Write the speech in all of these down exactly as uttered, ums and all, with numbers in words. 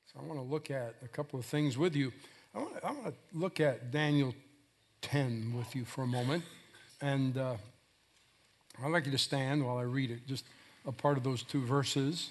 So I want to look at a couple of things with you. I want to, I want to look at Daniel ten with you for a moment. And uh, I'd like you to stand while I read it, just a part of those two verses.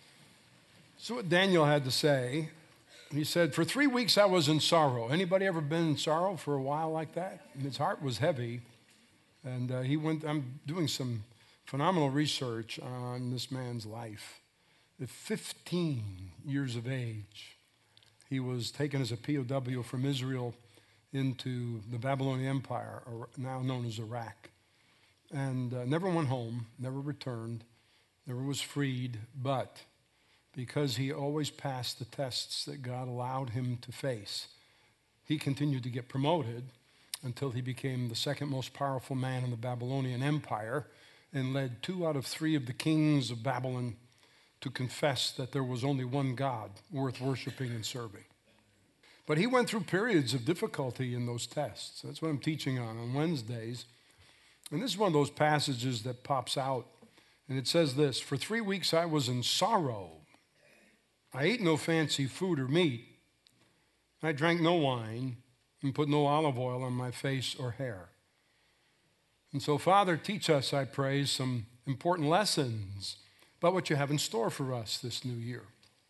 So what Daniel had to say, he said, for three weeks I was in sorrow. Anybody ever been in sorrow for a while like that? And his heart was heavy. And uh, he went, I'm doing some phenomenal research on this man's life. At fifteen years of age, he was taken as a P O W from Israel into the Babylonian Empire, now known as Iraq. And uh, never went home, never returned, never was freed, but because he always passed the tests that God allowed him to face, he continued to get promoted until he became the second most powerful man in the Babylonian Empire and led two out of three of the kings of Babylon to confess that there was only one God worth worshiping and serving. But he went through periods of difficulty in those tests. That's what I'm teaching on on Wednesdays. And this is one of those passages that pops out. And it says this, for three weeks I was in sorrow. I ate no fancy food or meat. I drank no wine and put no olive oil on my face or hair. And so, Father, teach us, I pray, some important lessons about what you have in store for us this new year.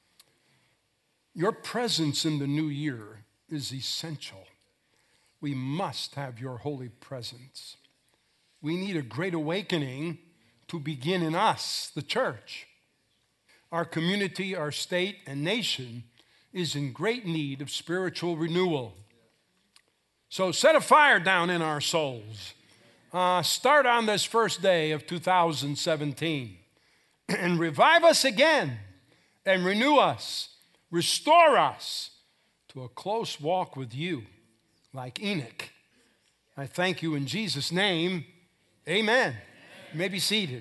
Your presence in the new year is essential. We must have your holy presence. We need a great awakening to begin in us, the church. Our community, our state, and nation is in great need of spiritual renewal. So set a fire down in our souls. Uh, start on this first day of two thousand seventeen and revive us again and renew us, restore us to a close walk with you like Enoch. I thank you in Jesus' name. Amen. You may be seated.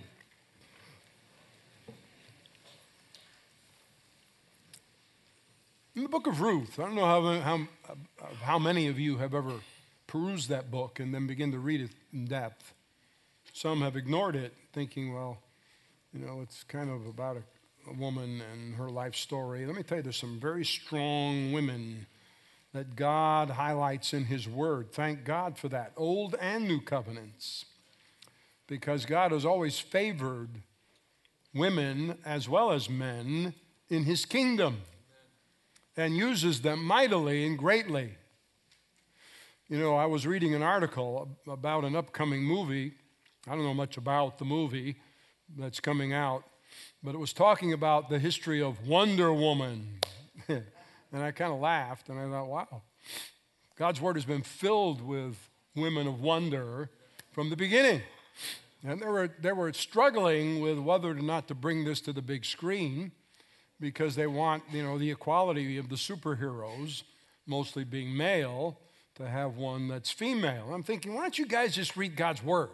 In the book of Ruth, I don't know how, how, how many of you have ever perused that book and then begin to read it in depth. Some have ignored it, thinking, well, you know, it's kind of about a, a woman and her life story. Let me tell you, there's some very strong women that God highlights in his word. Thank God for that, Old and New Covenants, because God has always favored women as well as men in his kingdom and uses them mightily and greatly. You know, I was reading an article about an upcoming movie. I don't know much about the movie that's coming out, but it was talking about the history of Wonder Woman. And I kind of laughed, and I thought, wow, God's word has been filled with women of wonder from the beginning. And they were, they were struggling with whether or not to bring this to the big screen because they want, you know, the equality of the superheroes, mostly being male, to have one that's female. I'm thinking, why don't you guys just read God's word?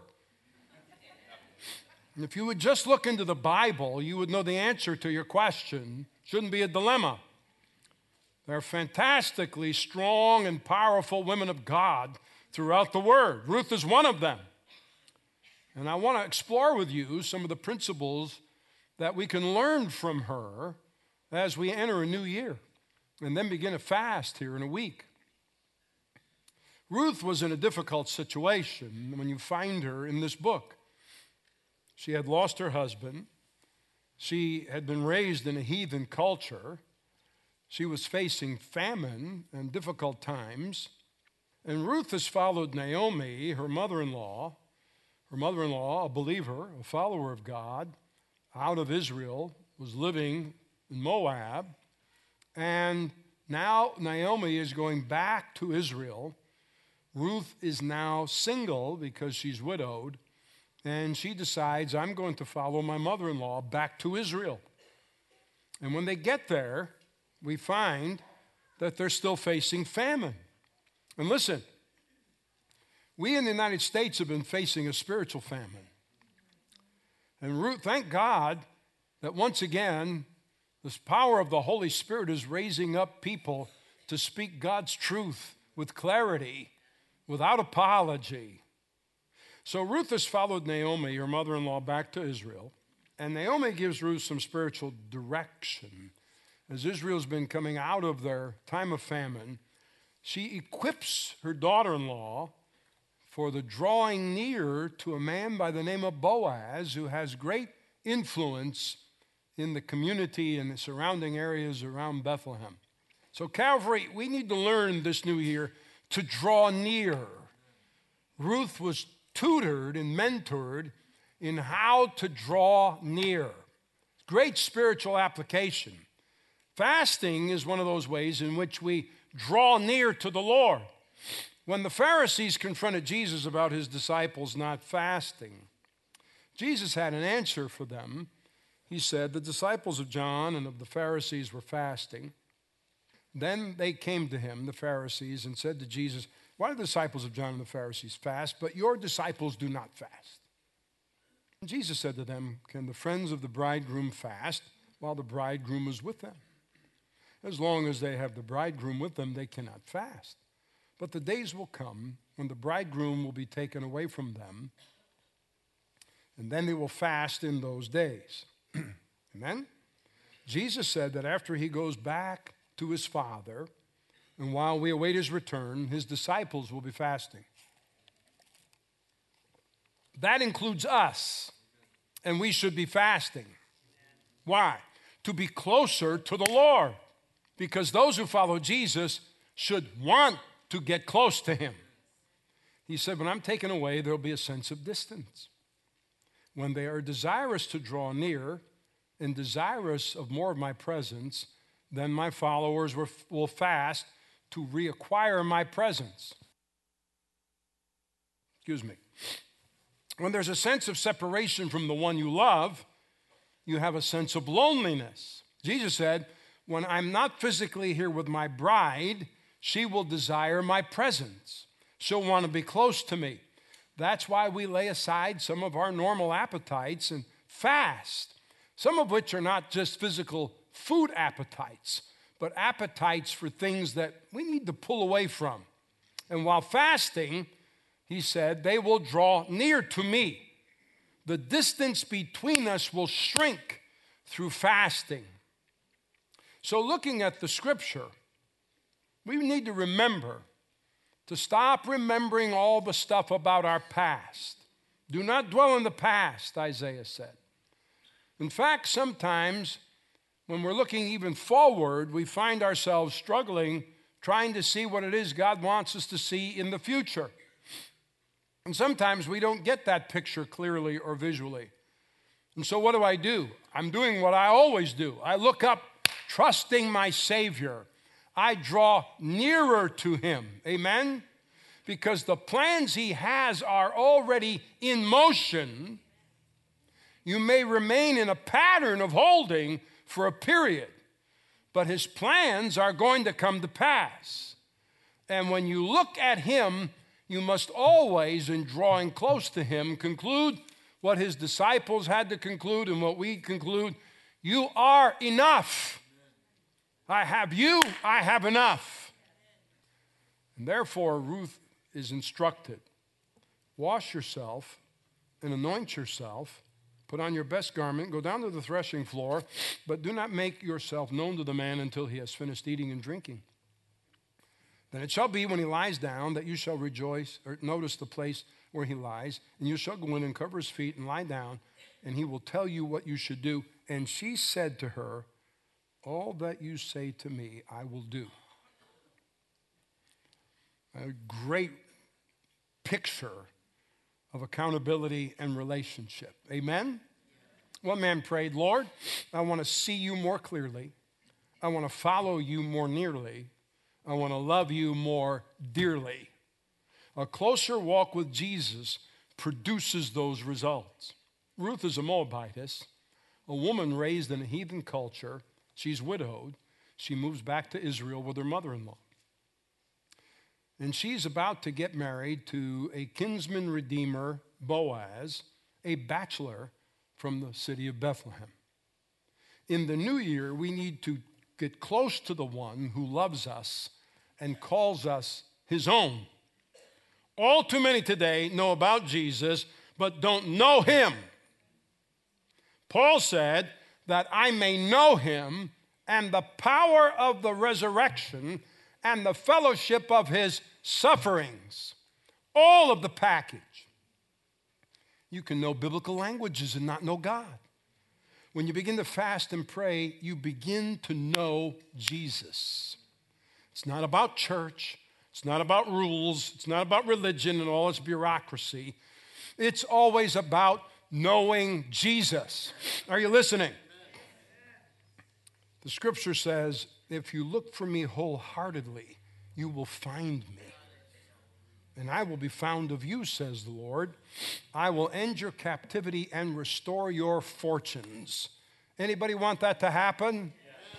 And if you would just look into the Bible, you would know the answer to your question. Shouldn't be a dilemma. There are fantastically strong and powerful women of God throughout the word. Ruth is one of them. And I want to explore with you some of the principles that we can learn from her as we enter a new year and then begin a fast here in a week. Ruth was in a difficult situation when you find her in this book. She had lost her husband. She had been raised in a heathen culture. She was facing famine and difficult times. And Ruth has followed Naomi, her mother-in-law, her mother-in-law, a believer, a follower of God, out of Israel, was living in Moab. And now Naomi is going back to Israel. Ruth is now single because she's widowed. And she decides, I'm going to follow my mother-in-law back to Israel. And when they get there, we find that they're still facing famine. And listen, we in the United States have been facing a spiritual famine. And Ruth, thank God that once again, this power of the Holy Spirit is raising up people to speak God's truth with clarity, without apology. So Ruth has followed Naomi, her mother-in-law, back to Israel. And Naomi gives Ruth some spiritual direction as Israel's been coming out of their time of famine, she equips her daughter-in-law for the drawing near to a man by the name of Boaz, who has great influence in the community and the surrounding areas around Bethlehem. So Calvary, we need to learn this new year to draw near. Ruth was tutored and mentored in how to draw near. Great spiritual application. Fasting is one of those ways in which we draw near to the Lord. When the Pharisees confronted Jesus about his disciples not fasting, Jesus had an answer for them. He said, the disciples of John and of the Pharisees were fasting. Then they came to him, the Pharisees, and said to Jesus, why do the disciples of John and the Pharisees fast, but your disciples do not fast? And Jesus said to them, can the friends of the bridegroom fast while the bridegroom is with them? As long as they have the bridegroom with them, they cannot fast. But the days will come when the bridegroom will be taken away from them, and then they will fast in those days. Amen? Jesus said that after he goes back to his Father, and while we await his return, his disciples will be fasting. That includes us, and we should be fasting. Why? To be closer to the Lord, because those who follow Jesus should want to get close to him. He said, when I'm taken away, there'll be a sense of distance. When they are desirous to draw near and desirous of more of my presence, then my followers will fast to reacquire my presence. Excuse me. When there's a sense of separation from the one you love, you have a sense of loneliness. Jesus said, when I'm not physically here with my bride, she will desire my presence. She'll want to be close to me. That's why we lay aside some of our normal appetites and fast, some of which are not just physical food appetites, but appetites for things that we need to pull away from. And while fasting, he said, they will draw near to me. The distance between us will shrink through fasting. So looking at the scripture, we need to remember to stop remembering all the stuff about our past. Do not dwell in the past, Isaiah said. In fact, sometimes when we're looking even forward, we find ourselves struggling trying to see what it is God wants us to see in the future. And sometimes we don't get that picture clearly or visually. And so what do I do? I'm doing what I always do. I look up, trusting my Savior. I draw nearer to him. Amen? Because the plans he has are already in motion. You may remain in a pattern of holding for a period, but his plans are going to come to pass. And when you look at him, you must always, in drawing close to him, conclude what his disciples had to conclude and what we conclude. You are enough. I have you, I have enough. And therefore, Ruth is instructed, wash yourself and anoint yourself, put on your best garment, go down to the threshing floor, but do not make yourself known to the man until he has finished eating and drinking. Then it shall be when he lies down that you shall rejoice, or notice the place where he lies, and you shall go in and cover his feet and lie down, and he will tell you what you should do. And she said to her, all that you say to me, I will do. A great picture of accountability and relationship. Amen? One man prayed, Lord, I want to see you more clearly. I want to follow you more nearly. I want to love you more dearly. A closer walk with Jesus produces those results. Ruth is a Moabitess, a woman raised in a heathen culture. She's widowed. She moves back to Israel with her mother-in-law. And she's about to get married to a kinsman redeemer, Boaz, a bachelor from the city of Bethlehem. In the new year, we need to get close to the one who loves us and calls us his own. All too many today know about Jesus, but don't know him. Paul said that I may know him and the power of the resurrection and the fellowship of his sufferings. All of the package. You can know biblical languages and not know God. When you begin to fast and pray, you begin to know Jesus. It's not about church. It's not about rules. It's not about religion and all its bureaucracy. It's always about knowing Jesus. Are you listening? The scripture says, if you look for me wholeheartedly, you will find me. And I will be found of you, says the Lord. I will end your captivity and restore your fortunes. Anybody want that to happen?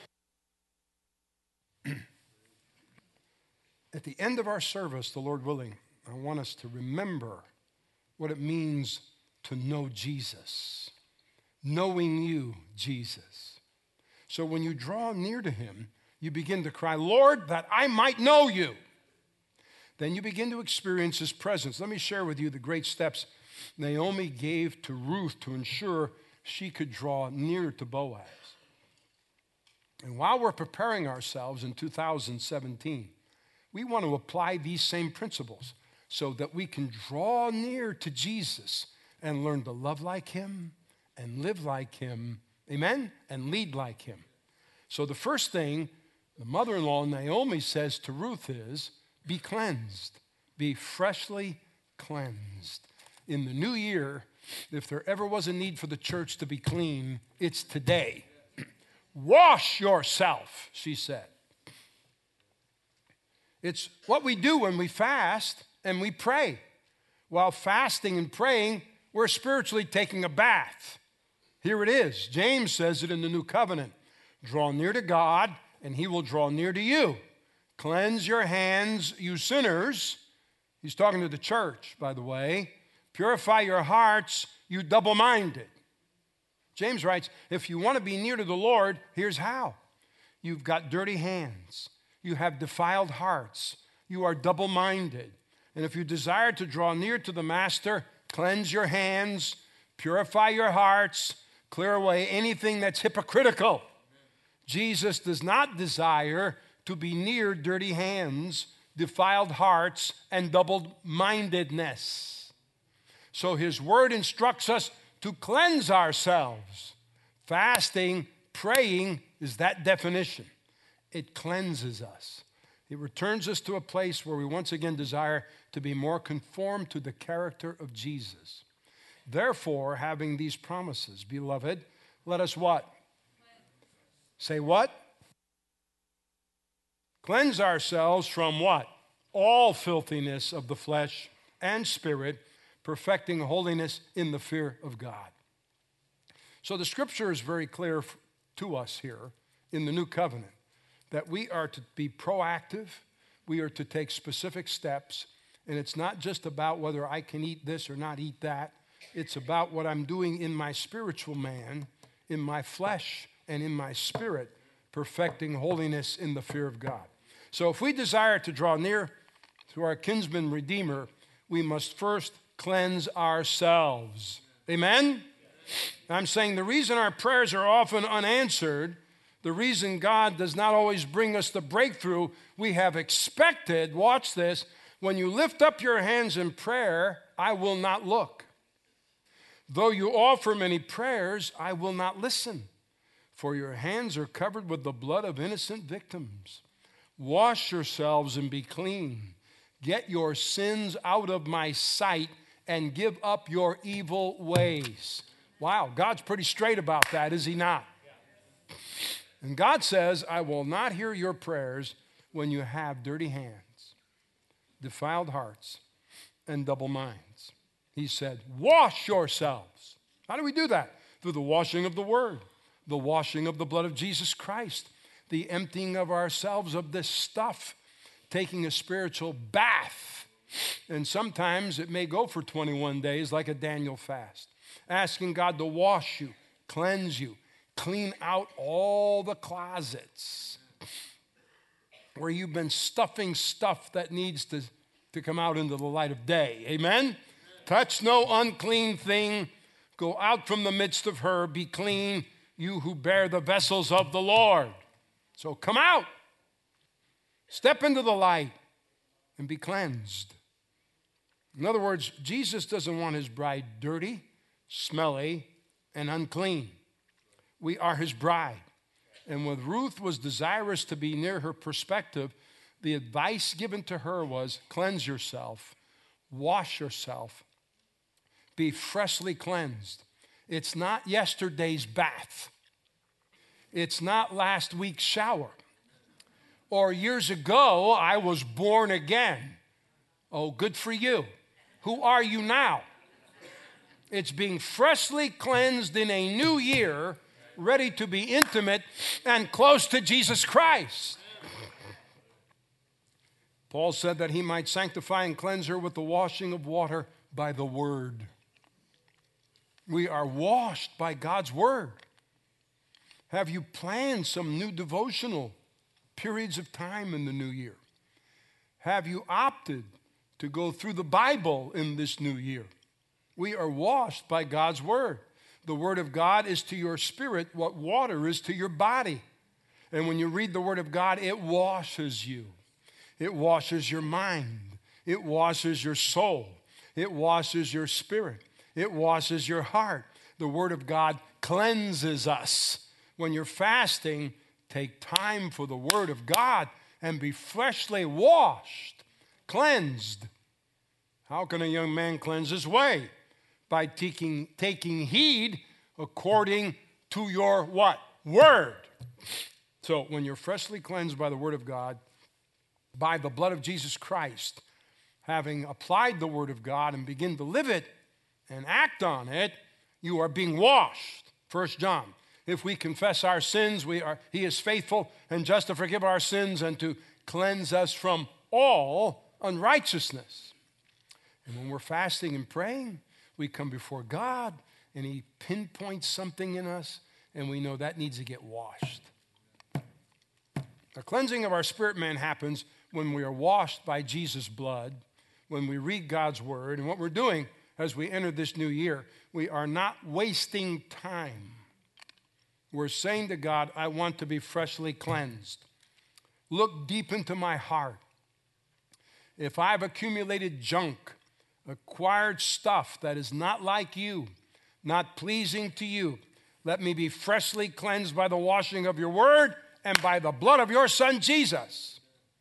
Yes. At the end of our service, the Lord willing, I want us to remember what it means to know Jesus. Knowing you, Jesus. So when you draw near to him, you begin to cry, Lord, that I might know you. Then you begin to experience his presence. Let me share with you the great steps Naomi gave to Ruth to ensure she could draw near to Boaz. And while we're preparing ourselves in two thousand seventeen, we want to apply these same principles so that we can draw near to Jesus and learn to love like him and live like him, amen, and lead like him. So the first thing the mother-in-law Naomi says to Ruth is, be cleansed, be freshly cleansed. In the new year, if there ever was a need for the church to be clean, it's today. Wash yourself, she said. It's what we do when we fast and we pray. While fasting and praying, we're spiritually taking a bath. Here it is. James says it in the New Covenant. Draw near to God, and he will draw near to you. Cleanse your hands, you sinners. He's talking to the church, by the way. Purify your hearts, you double-minded. James writes, if you want to be near to the Lord, here's how. You've got dirty hands. You have defiled hearts. You are double-minded. And if you desire to draw near to the Master, cleanse your hands, purify your hearts, clear away anything that's hypocritical. Jesus does not desire to be near dirty hands, defiled hearts, and double-mindedness. So his word instructs us to cleanse ourselves. Fasting, praying is that definition. It cleanses us. It returns us to a place where we once again desire to be more conformed to the character of Jesus. Therefore, having these promises, beloved, let us what? Say what? Cleanse ourselves from what? All filthiness of the flesh and spirit, perfecting holiness in the fear of God. So the scripture is very clear to us here in the New Covenant that we are to be proactive, we are to take specific steps, and it's not just about whether I can eat this or not eat that. It's about what I'm doing in my spiritual man, in my flesh, and in my spirit, perfecting holiness in the fear of God. So if we desire to draw near to our kinsman redeemer, we must first cleanse ourselves. Amen? I'm saying the reason our prayers are often unanswered, the reason God does not always bring us the breakthrough we have expected, watch this, when you lift up your hands in prayer, I will not look. Though you offer many prayers, I will not listen, for your hands are covered with the blood of innocent victims. Wash yourselves and be clean. Get your sins out of my sight and give up your evil ways. Wow, God's pretty straight about that, is he not? And God says, I will not hear your prayers when you have dirty hands, defiled hearts, and double minds. He said, wash yourselves. How do we do that? Through the washing of the word, the washing of the blood of Jesus Christ, the emptying of ourselves of this stuff, taking a spiritual bath. And sometimes it may go for twenty-one days like a Daniel fast, asking God to wash you, cleanse you, clean out all the closets where you've been stuffing stuff that needs to, to come out into the light of day. Amen? Amen? Touch no unclean thing. Go out from the midst of her. Be clean, you who bear the vessels of the Lord. So come out. Step into the light and be cleansed. In other words, Jesus doesn't want his bride dirty, smelly, and unclean. We are his bride. And when Ruth was desirous to be near her perspective, the advice given to her was cleanse yourself, wash yourself, be freshly cleansed. It's not yesterday's bath. It's not last week's shower. Or years ago, I was born again. Oh, good for you. Who are you now? It's being freshly cleansed in a new year, ready to be intimate and close to Jesus Christ. Paul said that he might sanctify and cleanse her with the washing of water by the word. We are washed by God's word. Have you planned some new devotional periods of time in the new year? Have you opted to go through the Bible in this new year? We are washed by God's word. The word of God is to your spirit what water is to your body. And when you read the word of God, it washes you. It washes your mind. It washes your soul. It washes your spirit. It washes your heart. The word of God cleanses us. When you're fasting, take time for the word of God and be freshly washed, cleansed. How can a young man cleanse his way? By taking, taking heed according to your what? Word. So when you're freshly cleansed by the word of God, by the blood of Jesus Christ, having applied the word of God and begin to live it and act on it, you are being washed. First John. If we confess our sins, we are, he is faithful and just to forgive our sins and to cleanse us from all unrighteousness. And when we're fasting and praying, we come before God and he pinpoints something in us and we know that needs to get washed. The cleansing of our spirit man happens when we are washed by Jesus' blood, when we read God's word. And what we're doing as we enter this new year, we are not wasting time. We're saying to God, I want to be freshly cleansed. Look deep into my heart. If I've accumulated junk, acquired stuff that is not like you, not pleasing to you, let me be freshly cleansed by the washing of your word and by the blood of your son, Jesus.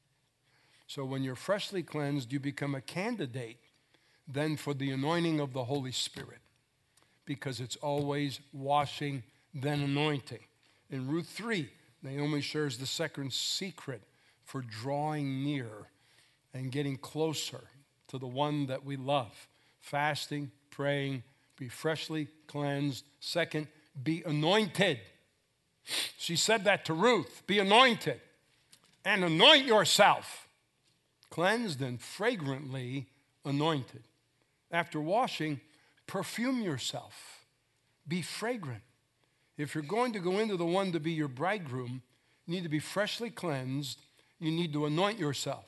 So when you're freshly cleansed, you become a candidate then for the anointing of the Holy Spirit, because it's always washing, then anointing. In Ruth three, Naomi shares the second secret for drawing near and getting closer to the one that we love. Fasting, praying, be freshly cleansed. Second, be anointed. She said that to Ruth, be anointed and anoint yourself. Cleansed and fragrantly anointed. After washing, perfume yourself. Be fragrant. If you're going to go into the one to be your bridegroom, you need to be freshly cleansed. You need to anoint yourself.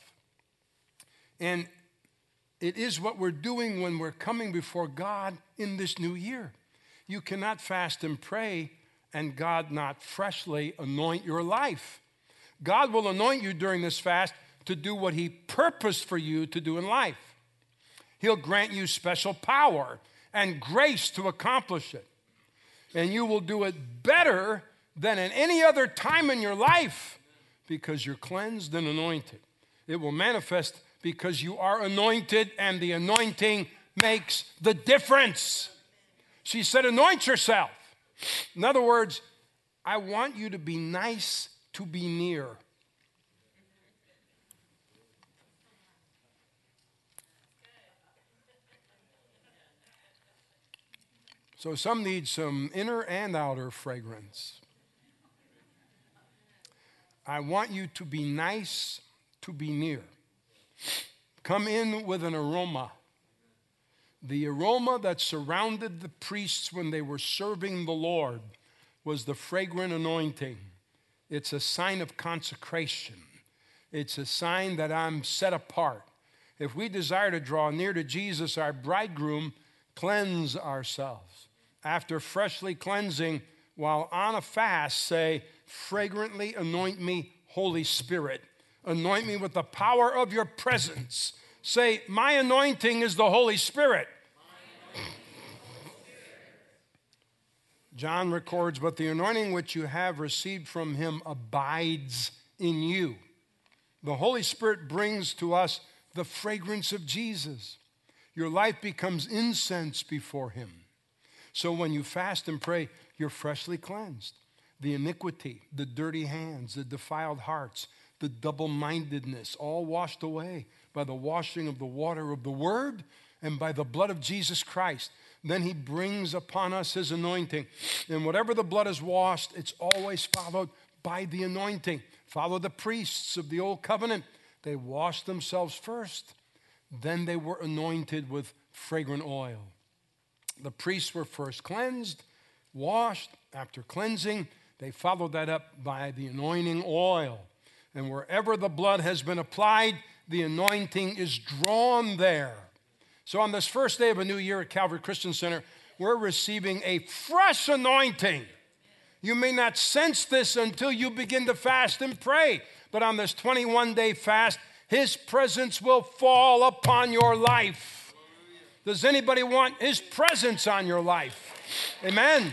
And it is what we're doing when we're coming before God in this new year. You cannot fast and pray and God not freshly anoint your life. God will anoint you during this fast to do what he purposed for you to do in life. He'll grant you special power and grace to accomplish it. And you will do it better than at any other time in your life because you're cleansed and anointed. It will manifest because you are anointed, and the anointing makes the difference. She said, anoint yourself. In other words, I want you to be nice to be near. So some need some inner and outer fragrance. I want you to be nice to be near. Come in with an aroma. The aroma that surrounded the priests when they were serving the Lord was the fragrant anointing. It's a sign of consecration. It's a sign that I'm set apart. If we desire to draw near to Jesus, our bridegroom, cleanse ourselves. After freshly cleansing, while on a fast, say, fragrantly anoint me, Holy Spirit. Anoint me with the power of your presence. Say, my anointing is the Holy Spirit. John records, but the anointing which you have received from him abides in you. The Holy Spirit brings to us the fragrance of Jesus. Your life becomes incense before him. So when you fast and pray, you're freshly cleansed. The iniquity, the dirty hands, the defiled hearts, the double-mindedness, all washed away by the washing of the water of the Word and by the blood of Jesus Christ. Then he brings upon us his anointing. And whatever the blood is washed, it's always followed by the anointing. Follow the priests of the old covenant. They washed themselves first. Then they were anointed with fragrant oil. The priests were first cleansed, washed. After cleansing, they followed that up by the anointing oil. And wherever the blood has been applied, the anointing is drawn there. So on this first day of a new year at Calvary Christian Center, we're receiving a fresh anointing. You may not sense this until you begin to fast and pray. But on this twenty-one day fast, his presence will fall upon your life. Does anybody want his presence on your life? Amen.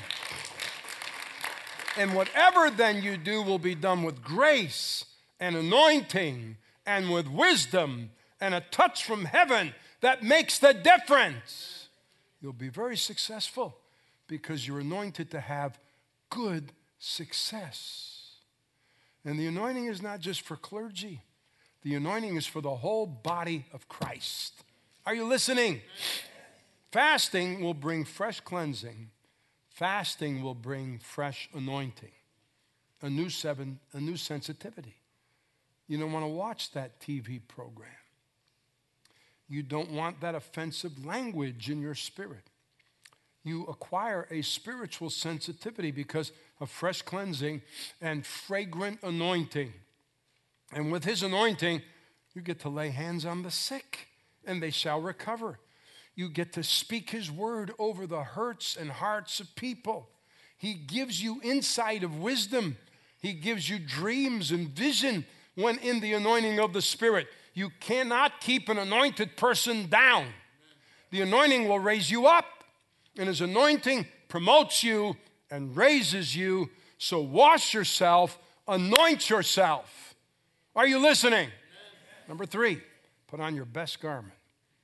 And whatever then you do will be done with grace and anointing and with wisdom and a touch from heaven that makes the difference. You'll be very successful because you're anointed to have good success. And the anointing is not just for clergy. The anointing is for the whole body of Christ. Are you listening? Fasting will bring fresh cleansing. Fasting will bring fresh anointing, a new seven, a new sensitivity. You don't want to watch that T V program. You don't want that offensive language in your spirit. You acquire a spiritual sensitivity because of fresh cleansing and fragrant anointing. And with his anointing, you get to lay hands on the sick, and they shall recover. You get to speak his word over the hurts and hearts of people. He gives you insight of wisdom. He gives you dreams and vision when in the anointing of the Spirit. You cannot keep an anointed person down. The anointing will raise you up, and his anointing promotes you and raises you. So wash yourself, anoint yourself. Are you listening? Amen. Number three, put on your best garment.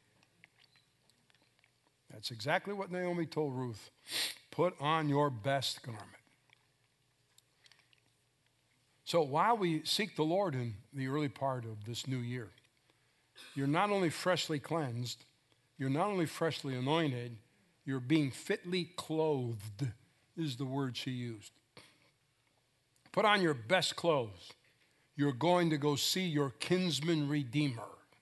That's exactly what Naomi told Ruth. Put on your best garment. So while we seek the Lord in the early part of this new year, you're not only freshly cleansed, you're not only freshly anointed, you're being fitly clothed, is the word she used. Put on your best clothes. You're going to go see your kinsman redeemer.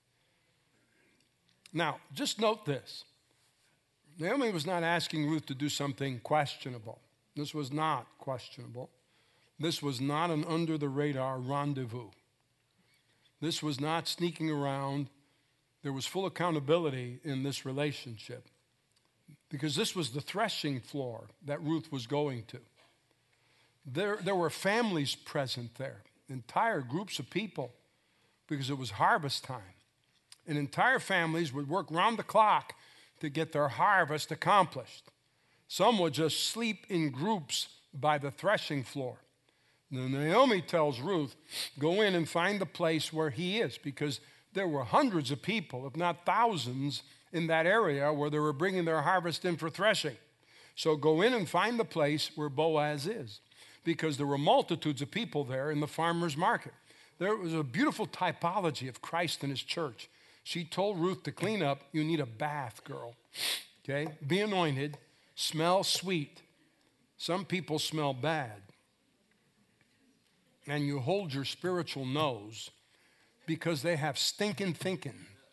Now, just note this. Naomi was not asking Ruth to do something questionable. This was not questionable. This was not an under-the-radar rendezvous. This was not sneaking around. There was full accountability in this relationship because this was the threshing floor that Ruth was going to. There, there were families present there, entire groups of people, because it was harvest time. And entire families would work round the clock to get their harvest accomplished. Some would just sleep in groups by the threshing floor. Now, Naomi tells Ruth, go in and find the place where he is, because there were hundreds of people, if not thousands, in that area where they were bringing their harvest in for threshing. So go in and find the place where Boaz is, because there were multitudes of people there in the farmer's market. There was a beautiful typology of Christ and his church. She told Ruth to clean up. You need a bath, girl. Okay? Be anointed. Smell sweet. Some people smell bad. And you hold your spiritual nose because they have stinking thinking.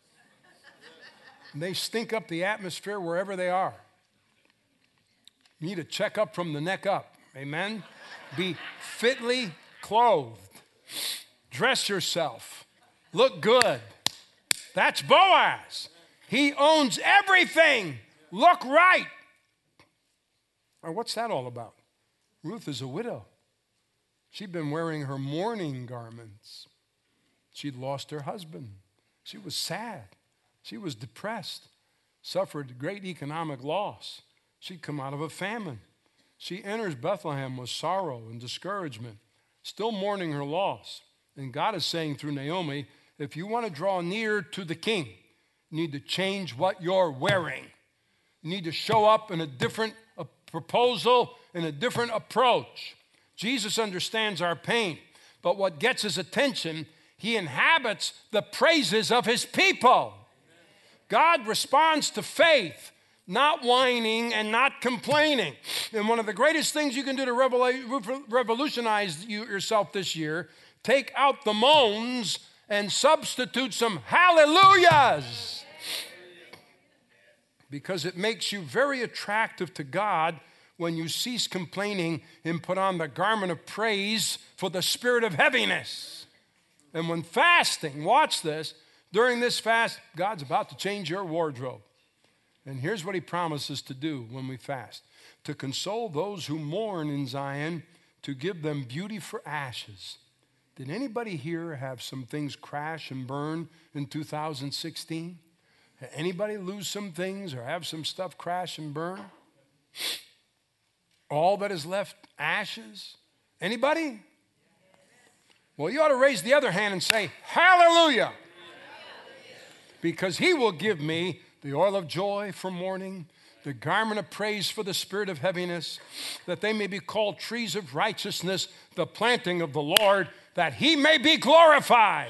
They stink up the atmosphere wherever they are. You need to check up from the neck up. Amen? Be fitly clothed. Dress yourself. Look good. That's Boaz. He owns everything. Look right. Or what's that all about? Ruth is a widow. She'd been wearing her mourning garments. She'd lost her husband. She was sad. She was depressed, suffered great economic loss. She'd come out of a famine. She enters Bethlehem with sorrow and discouragement, still mourning her loss. And God is saying through Naomi, if you want to draw near to the king, you need to change what you're wearing. You need to show up in a different a proposal, in a different approach. Jesus understands our pain, but what gets his attention, he inhabits the praises of his people. God responds to faith, not whining and not complaining. And one of the greatest things you can do to revolutionize you, yourself this year, take out the moans and substitute some hallelujahs. Because it makes you very attractive to God when you cease complaining and put on the garment of praise for the spirit of heaviness. And when fasting, watch this, during this fast, God's about to change your wardrobe. And here's what he promises to do when we fast: to console those who mourn in Zion, to give them beauty for ashes. Did anybody here have some things crash and burn in two thousand sixteen? Did anybody lose some things or have some stuff crash and burn? All that is left, ashes? Anybody? Well, you ought to raise the other hand and say, hallelujah. Because he will give me the oil of joy for mourning, the garment of praise for the spirit of heaviness, that they may be called trees of righteousness, the planting of the Lord, that he may be glorified.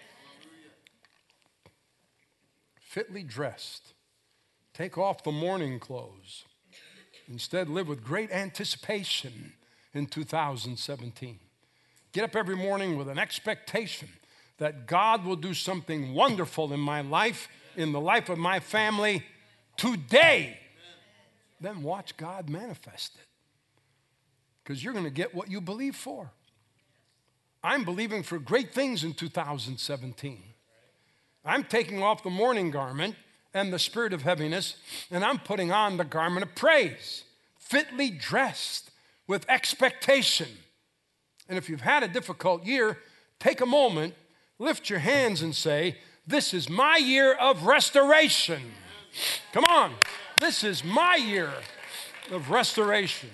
Fitly dressed. Take off the mourning clothes. Instead, live with great anticipation in two thousand seventeen. Get up every morning with an expectation that God will do something wonderful in my life, in the life of my family today. Then watch God manifest it. Because you're going to get what you believe for. I'm believing for great things in two thousand seventeen. I'm taking off the mourning garment and the spirit of heaviness, and I'm putting on the garment of praise, fitly dressed with expectation. And if you've had a difficult year, take a moment, lift your hands and say, this is my year of restoration. Come on. This is my year of restoration.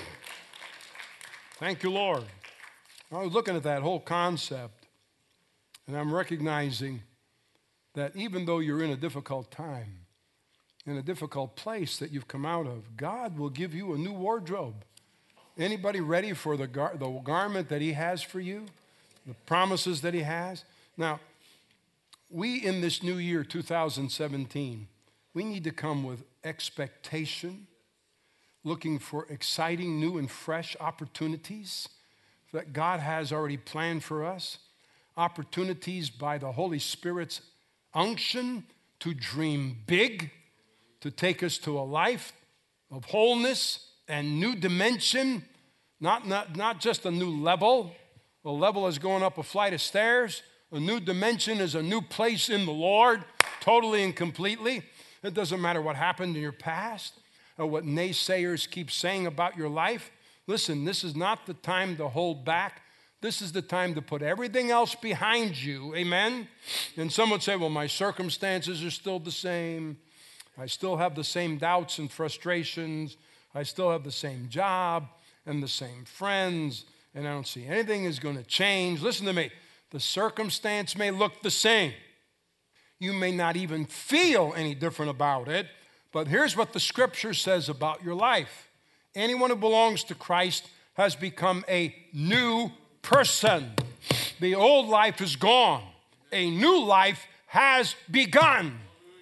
Thank you, Lord. I was looking at that whole concept, and I'm recognizing that even though you're in a difficult time, in a difficult place that you've come out of, God will give you a new wardrobe. Anybody ready for the, gar- the garment that he has for you? The promises that he has? Now, we in this new year, two thousand seventeen, we need to come with expectation, looking for exciting, new and fresh opportunities that God has already planned for us, opportunities by the Holy Spirit's unction to dream big, to take us to a life of wholeness and new dimension, not, not, not just a new level. A level is going up a flight of stairs. A new dimension is a new place in the Lord, totally and completely. It doesn't matter what happened in your past or what naysayers keep saying about your life. Listen, this is not the time to hold back. This is the time to put everything else behind you, amen? And some would say, well, my circumstances are still the same. I still have the same doubts and frustrations. I still have the same job and the same friends, and I don't see anything is going to change. Listen to me. The circumstance may look the same. You may not even feel any different about it, but here's what the scripture says about your life. Anyone who belongs to Christ has become a new person. The old life is gone. A new life has begun.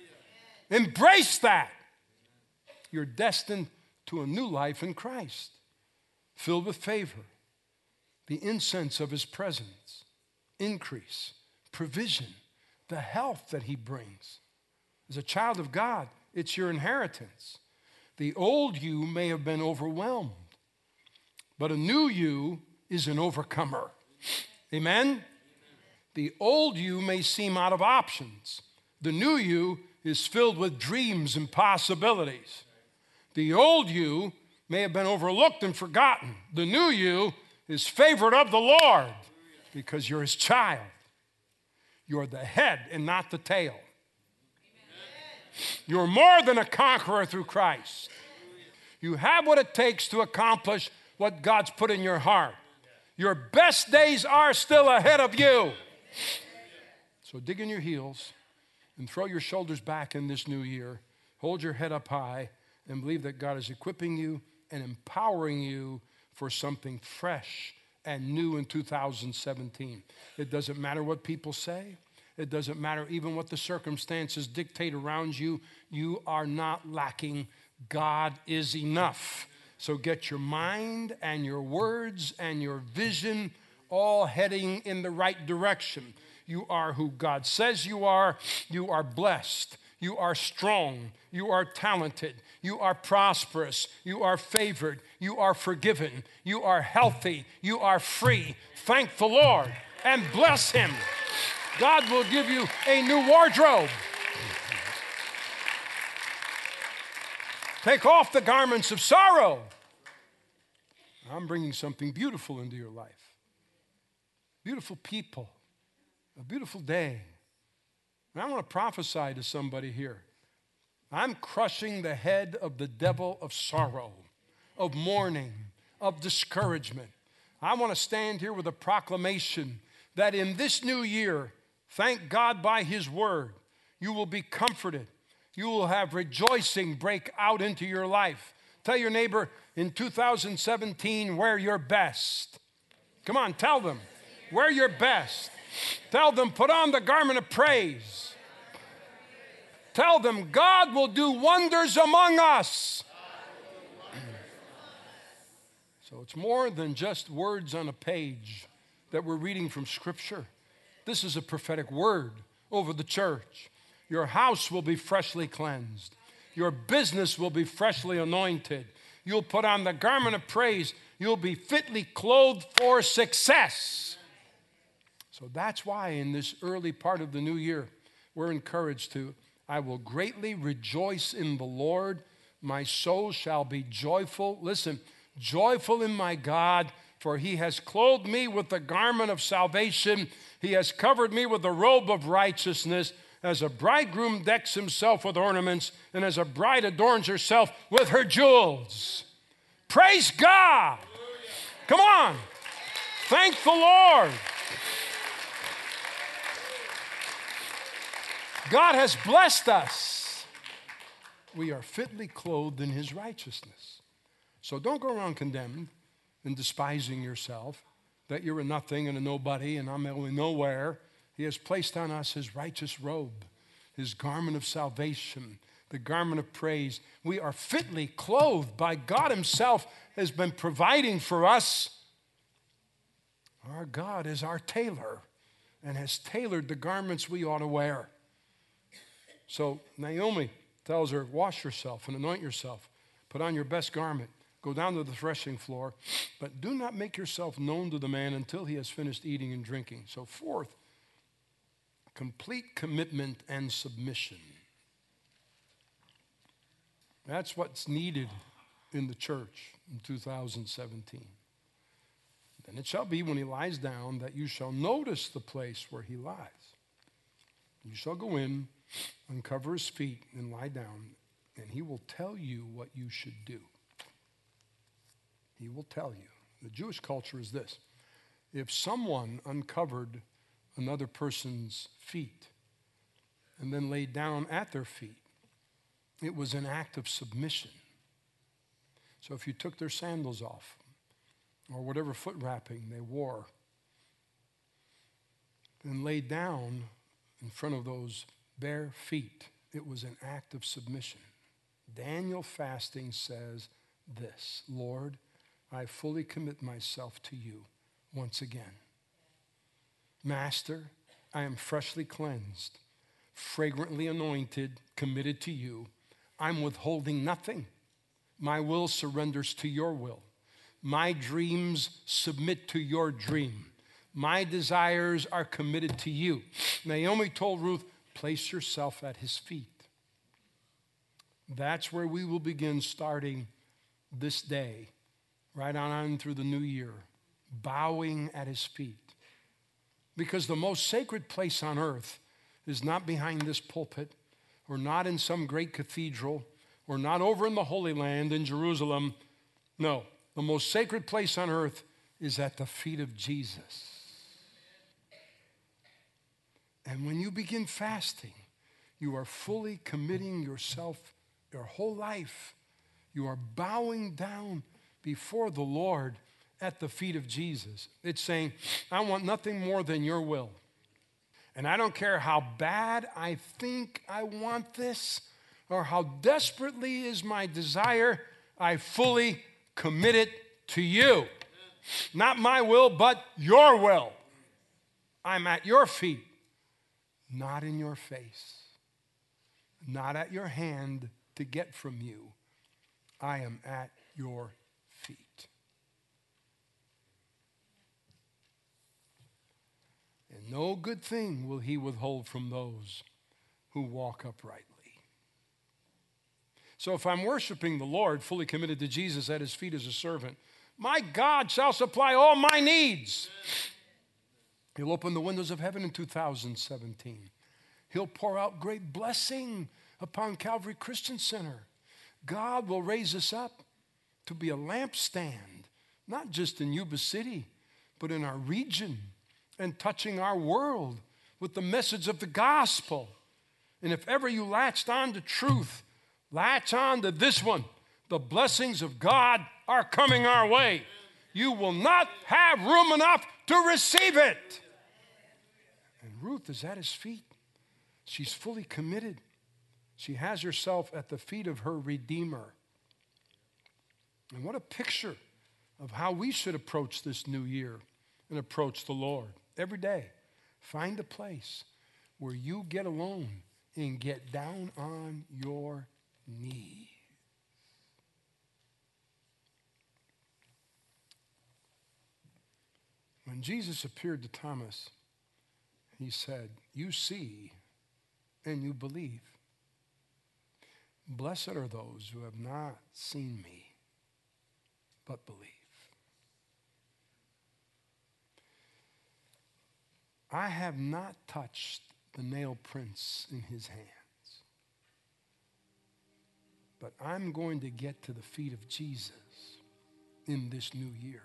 Embrace that. You're destined to a new life in Christ, filled with favor, the incense of his presence, increase, provision, the health that he brings. As a child of God, it's your inheritance. The old you may have been overwhelmed, but a new you is an overcomer. Amen? The old you may seem out of options. The new you is filled with dreams and possibilities. The old you may have been overlooked and forgotten. The new you is favored of the Lord because you're his child. You're the head and not the tail. You're more than a conqueror through Christ. You have what it takes to accomplish what God's put in your heart. Your best days are still ahead of you. So dig in your heels and throw your shoulders back in this new year. Hold your head up high and believe that God is equipping you and empowering you for something fresh and new in two thousand seventeen. It doesn't matter what people say. It doesn't matter even what the circumstances dictate around you. You are not lacking. God is enough. So get your mind and your words and your vision all heading in the right direction. You are who God says you are. You are blessed. You are strong. You are talented. You are prosperous. You are favored. You are forgiven. You are healthy. You are free. Thank the Lord and bless him. God will give you a new wardrobe. Take off the garments of sorrow. I'm bringing something beautiful into your life. Beautiful people. A beautiful day. And I want to prophesy to somebody here. I'm crushing the head of the devil of sorrow, of mourning, of discouragement. I want to stand here with a proclamation that in this new year, thank God by his word, you will be comforted. You will have rejoicing break out into your life. Tell your neighbor in two thousand seventeen, wear your best. Come on, tell them, wear your best. Tell them, put on the garment of praise. Tell them, God will do wonders among us. So it's more than just words on a page that we're reading from Scripture. This is a prophetic word over the church. Your house will be freshly cleansed. Your business will be freshly anointed. You'll put on the garment of praise. You'll be fitly clothed for success. So that's why in this early part of the new year, we're encouraged to, I will greatly rejoice in the Lord. My soul shall be joyful. Listen, joyful in my God, for he has clothed me with the garment of salvation. He has covered me with the robe of righteousness. As a bridegroom decks himself with ornaments, and as a bride adorns herself with her jewels. Praise God. Come on. Thank the Lord. God has blessed us. We are fitly clothed in his righteousness. So don't go around condemned and despising yourself, that you're a nothing and a nobody and I'm going nowhere. He has placed on us his righteous robe, his garment of salvation, the garment of praise. We are fitly clothed by God himself has been providing for us. Our God is our tailor and has tailored the garments we ought to wear. So Naomi tells her, wash yourself and anoint yourself. Put on your best garment. Go down to the threshing floor. But do not make yourself known to the man until he has finished eating and drinking. So fourth, complete commitment and submission. That's what's needed in the church in two thousand seventeen. And it shall be when he lies down that you shall notice the place where he lies. You shall go in, uncover his feet, and lie down, and he will tell you what you should do. He will tell you. The Jewish culture is this. If someone uncovered another person's feet and then laid down at their feet, it was an act of submission. So if you took their sandals off or whatever foot wrapping they wore and laid down in front of those bare feet, it was an act of submission. Daniel fasting says this, Lord, I fully commit myself to you once again. Master, I am freshly cleansed, fragrantly anointed, committed to you. I'm withholding nothing. My will surrenders to your will. My dreams submit to your dream. My desires are committed to you. Naomi told Ruth, place yourself at his feet. That's where we will begin starting this day, right on through the new year. bowing at his feet. Because the most sacred place on earth is not behind this pulpit, or not in some great cathedral, or not over in the Holy Land in Jerusalem. No, the most sacred place on earth is at the feet of Jesus. And when you begin fasting, you are fully committing yourself, your whole life. You are bowing down before the Lord at the feet of Jesus. It's saying, I want nothing more than your will. And I don't care how bad I think I want this or how desperately is my desire, I fully commit it to you. Not my will, but your will. I'm at your feet, not in your face, not at your hand to get from you. I am at your feet. And no good thing will he withhold from those who walk uprightly. So if I'm worshiping the Lord, fully committed to Jesus at his feet as a servant, my God shall supply all my needs. He'll open the windows of heaven in two thousand seventeen. He'll pour out great blessing upon Calvary Christian Center. God will raise us up to be a lampstand, not just in Yuba City, but in our region, and touching our world with the message of the gospel. And if ever you latched on to truth, latch on to this one. The blessings of God are coming our way. You will not have room enough to receive it. And Ruth is at his feet. She's fully committed. She has herself at the feet of her Redeemer. And what a picture of how we should approach this new year and approach the Lord. Every day, find a place where you get alone and get down on your knees. When Jesus appeared to Thomas, he said, you see and you believe. Blessed are those who have not seen me, but believe. I have not touched the nail prints in his hands, but I'm going to get to the feet of Jesus in this new year,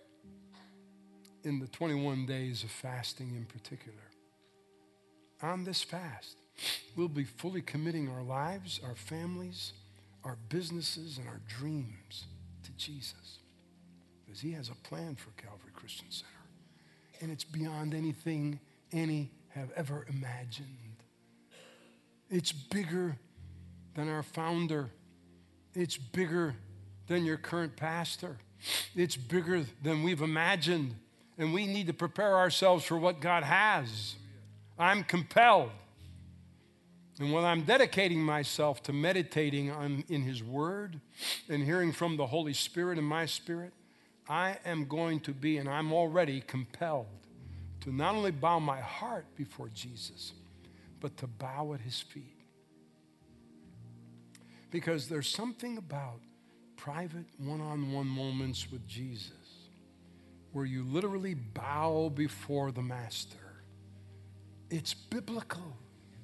in the twenty-one days of fasting in particular. On this fast, we'll be fully committing our lives, our families, our businesses, and our dreams to Jesus, because he has a plan for Calvary Christian Center. And it's beyond anything any have ever imagined. It's bigger than our founder. It's bigger than your current pastor. It's bigger than we've imagined. And we need to prepare ourselves for what God has. I'm compelled. And when I'm dedicating myself to meditating on, in his word and hearing from the Holy Spirit in my spirit, I am going to be, and I'm already compelled to not only bow my heart before Jesus, but to bow at his feet. Because there's something about private one-on-one moments with Jesus where you literally bow before the Master. It's biblical.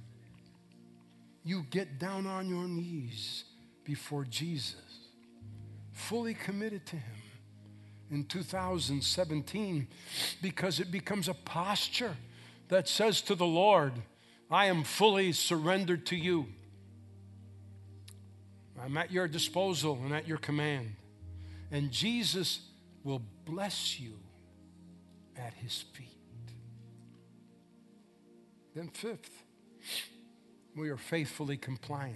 You get down on your knees before Jesus, fully committed to him in two thousand seventeen, because it becomes a posture that says to the Lord, I am fully surrendered to you. I'm at your disposal and at your command. And Jesus will bless you at his feet. Then fifth, we are faithfully compliant.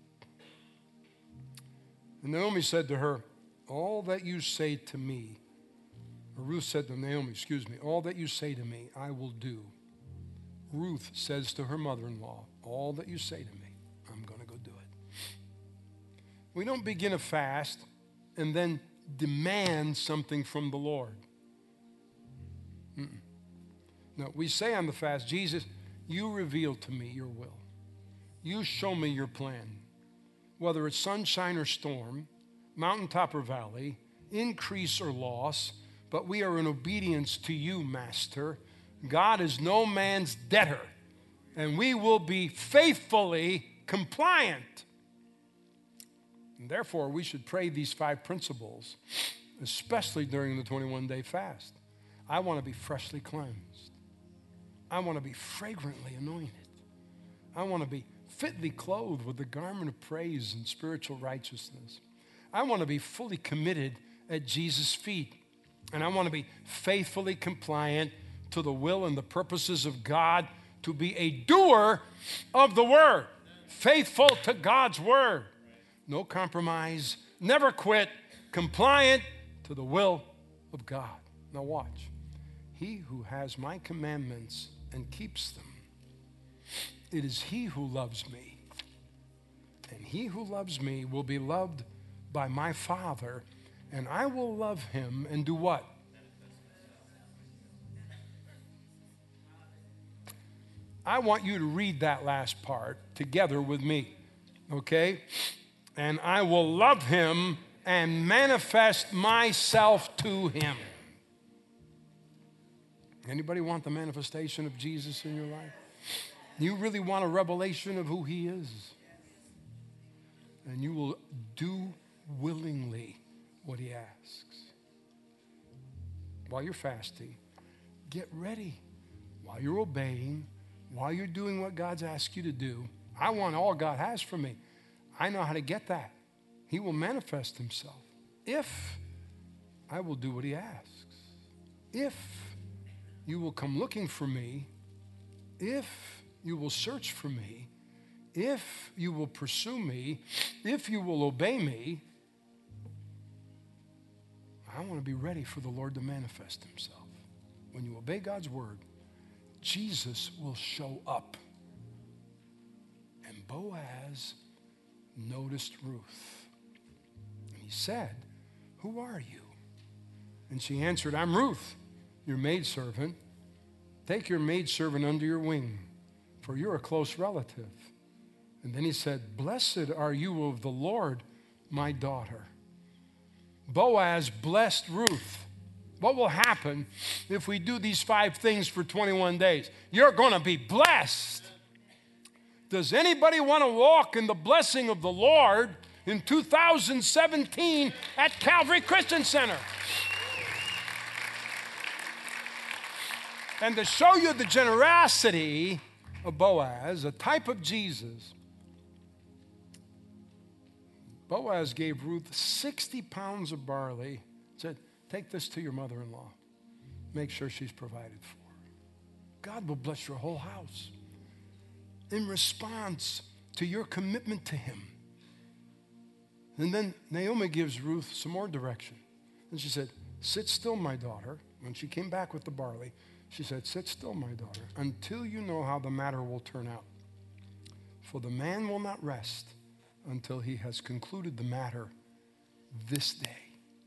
And Naomi said to her, all that you say to me, or Ruth said to Naomi, excuse me, all that you say to me, I will do. Ruth says to her mother-in-law, all that you say to me, I'm going to go do it. We don't begin a fast and then demand something from the Lord. Mm-mm. No, we say on the fast, Jesus, you reveal to me your will. You show me your plan. Whether it's sunshine or storm, mountaintop or valley, increase or loss, but we are in obedience to you, Master. God is no man's debtor, and we will be faithfully compliant. And therefore, we should pray these five principles, especially during the twenty-one day fast. I want to be freshly cleansed. I want to be fragrantly anointed. I want to be fitly clothed with the garment of praise and spiritual righteousness. I want to be fully committed at Jesus' feet. And I want to be faithfully compliant to the will and the purposes of God, to be a doer of the word, faithful to God's word. No compromise, never quit, compliant to the will of God. Now watch. He who has my commandments and keeps them, it is he who loves me. And he who loves me will be loved by my Father, and I will love him and do what? I want you to read that last part together with me, okay? And I will love him and manifest myself to him. Anybody want the manifestation of Jesus in your life? You really want a revelation of who he is? And you will do willingly what he asks. While you're fasting, get ready. While you're obeying, while you're doing what God's asked you to do, I want all God has for me. I know how to get that. He will manifest himself if I will do what he asks. If you will come looking for me, if you will search for me, if you will pursue me, if you will obey me, I want to be ready for the Lord to manifest himself. When you obey God's word, Jesus will show up. And Boaz noticed Ruth. And he said, "Who are you?" And she answered, "I'm Ruth, your maidservant. Take your maidservant under your wing, for you're a close relative." And then he said, "Blessed are you of the Lord, my daughter." Boaz blessed Ruth. What will happen if we do these five things for twenty-one days? You're going to be blessed. Does anybody want to walk in the blessing of the Lord in two thousand seventeen at Calvary Christian Center? And to show you the generosity of Boaz, a type of Jesus, Boaz gave Ruth sixty pounds of barley, said, "Take this to your mother-in-law. Make sure she's provided for." God will bless your whole house in response to your commitment to him. And then Naomi gives Ruth some more direction. And she said, "Sit still, my daughter." When she came back with the barley, she said, "Sit still, my daughter, until you know how the matter will turn out. For the man will not rest until he has concluded the matter this day."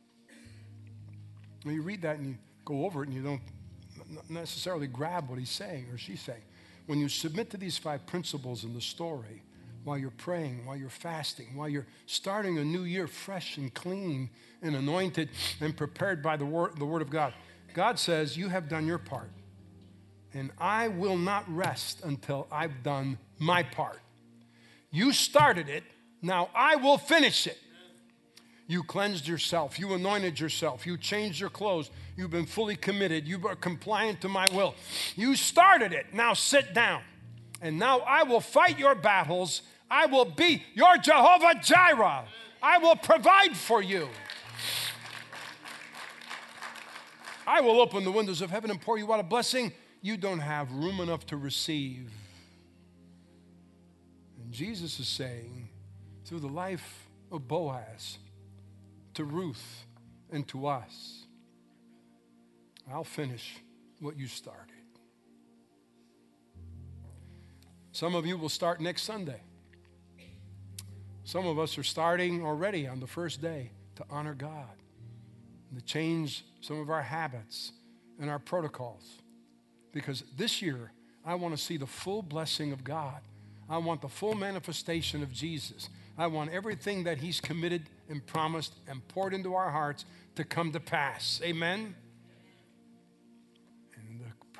When you read that and you go over it and you don't necessarily grab what he's saying or she's saying, when you submit to these five principles in the story, while you're praying, while you're fasting, while you're starting a new year fresh and clean and anointed and prepared by the word, the word of God, God says, you have done your part. And I will not rest until I've done my part. You started it. Now I will finish it. You cleansed yourself. You anointed yourself. You changed your clothes. You've been fully committed. You are compliant to my will. You started it. Now sit down. And now I will fight your battles. I will be your Jehovah Jireh. I will provide for you. I will open the windows of heaven and pour you out a blessing you don't have room enough to receive. And Jesus is saying, through the life of Boaz, to Ruth and to us, I'll finish what you started. Some of you will start next Sunday. Some of us are starting already on the first day to honor God and to change some of our habits and our protocols. Because this year, I want to see the full blessing of God. I want the full manifestation of Jesus. I want everything that he's committed and promised and poured into our hearts to come to pass. Amen?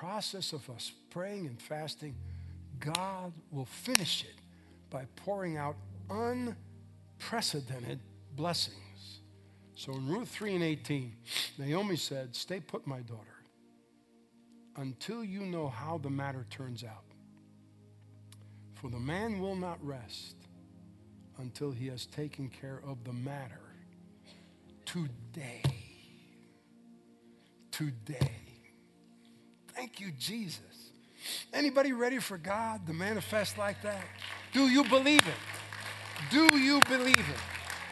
process of us praying and fasting, God will finish it by pouring out unprecedented blessings. So in Ruth three and eighteen, Naomi said, "Stay put, my daughter, until you know how the matter turns out. For the man will not rest until he has taken care of the matter today." Today. Thank you, Jesus. Anybody ready for God to manifest like that? Do you believe it? Do you believe it?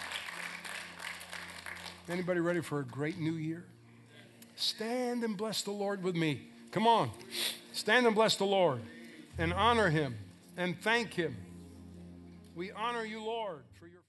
Anybody ready for a great new year? Stand and bless the Lord with me. Come on. Stand and bless the Lord and honor him and thank him. We honor you, Lord, for your